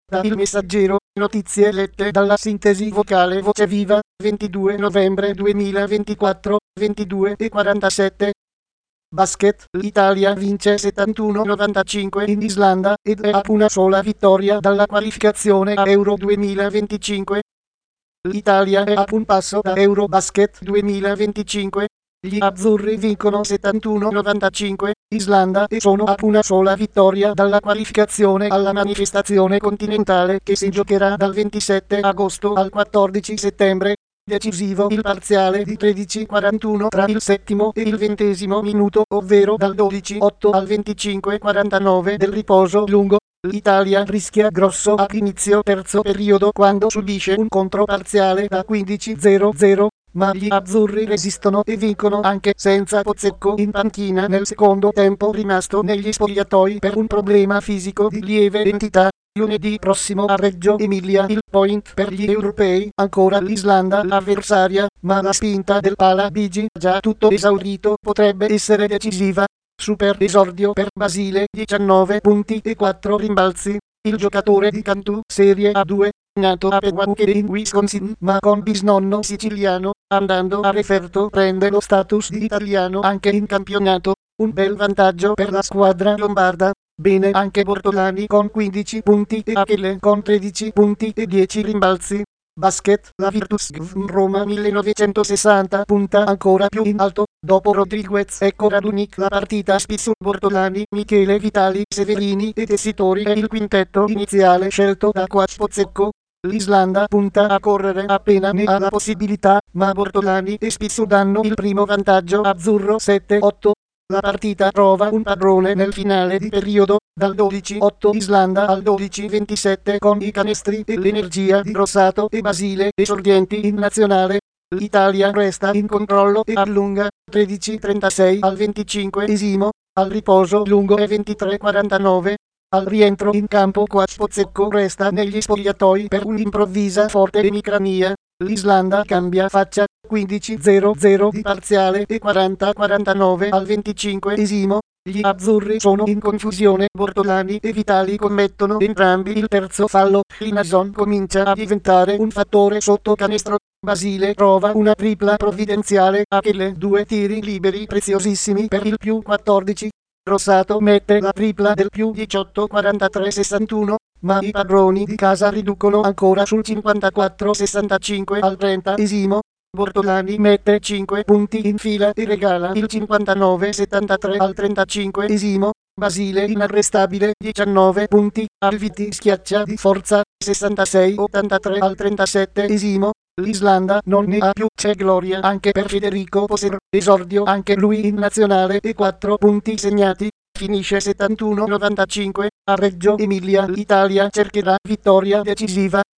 Da Il Messaggero, notizie lette dalla sintesi vocale Voce Viva, 22 novembre 2024, 22:47. Basket, l'Italia vince 71-95 in Islanda ed è a una sola vittoria dalla qualificazione a Euro 2025. L'Italia è a un passo da Eurobasket 2025. Gli azzurri vincono 71-95 Islanda e sono a una sola vittoria dalla qualificazione alla manifestazione continentale che si giocherà dal 27 agosto al 14 settembre. Decisivo il parziale di 13:41 tra il settimo e il 20° minuto, ovvero dal 12:08 al 25:49 del riposo lungo. L'Italia rischia grosso a inizio terzo periodo quando subisce un controparziale da 15:00, ma gli azzurri resistono e vincono anche senza Pozzecco in panchina nel secondo tempo rimasto negli spogliatoi per un problema fisico di lieve entità. Lunedì prossimo a Reggio Emilia il point per gli europei, ancora l'Islanda l'avversaria, ma la spinta del Pala Bigi, già tutto esaurito, potrebbe essere decisiva. Super esordio per Basile, 19 punti e 4 rimbalzi. Il giocatore di Cantù, Serie A2, nato a Pewaukee in Wisconsin, ma con bisnonno siciliano, andando a Referto prende lo status di italiano anche in campionato. Un bel vantaggio per la squadra lombarda. Bene anche Bortolani con 15 punti e Achille con 13 punti e 10 rimbalzi. Basket, la Virtus Roma 1960 punta ancora più in alto. Dopo Rodriguez e Radunic la partita Spizzu, Bortolani, Michele Vitali, Severini e Tessitori è il quintetto iniziale scelto da coach Pozzecco. L'Islanda punta a correre appena ne ha la possibilità, ma Bortolani e Spizzu danno il primo vantaggio azzurro 7-8. La partita trova un padrone nel finale di periodo, dal 12-8 Islanda al 12-27 con i canestri e l'energia di Rossato e Basile esordienti in nazionale. L'Italia resta in controllo e allunga, 13-36 al 25°, al riposo lungo è 23-49. Al rientro in campo coach Pozzecco resta negli spogliatoi per un'improvvisa forte emicrania. L'Islanda cambia faccia, 15:00 di parziale e 40-49 al 25°. Gli azzurri sono in confusione, Bortolani e Vitali commettono entrambi il terzo fallo, Linason comincia a diventare un fattore sotto canestro, Basile trova una tripla provvidenziale, Achille 2 tiri liberi preziosissimi per il più 14. Rossato mette la tripla del più 18 43-61, ma i padroni di casa riducono ancora sul 54-65 al 30°. Bortolani mette 5 punti in fila e regala il 59-73 al 35°. Basile inarrestabile, 19 punti, Alviti schiaccia di forza, 66-83 al 37°. L'Islanda non ne ha più, c'è gloria anche per Federico Poser, esordio anche lui in nazionale e 4 punti segnati. Finisce 71-95, a Reggio Emilia l'Italia cercherà vittoria decisiva.